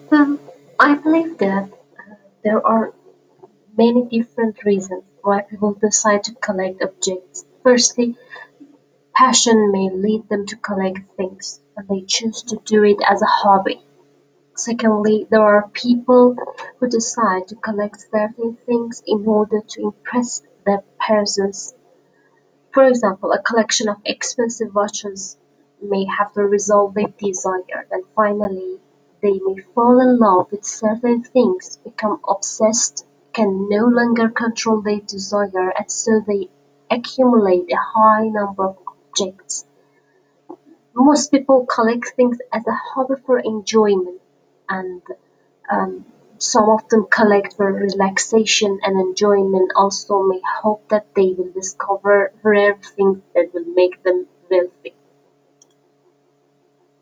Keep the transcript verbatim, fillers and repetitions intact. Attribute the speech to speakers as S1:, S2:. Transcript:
S1: Well, I believe that uh, there are many different reasons why people decide to collect objects. Firstly, passion may lead them to collect things, and they choose to do it as a hobby. Secondly, there are people who decide to collect certain things in order to impress their persons. For example, a collection of expensive watches may have the result they desire, and finally, they may fall in love with certain things, become obsessed, can no longer control their desire, and so they accumulate a high number of objects. Most people collect things as a hobby for enjoyment, and um, some of them collect for relaxation and enjoyment, also may hope that they will discover rare things that will make them wealthy.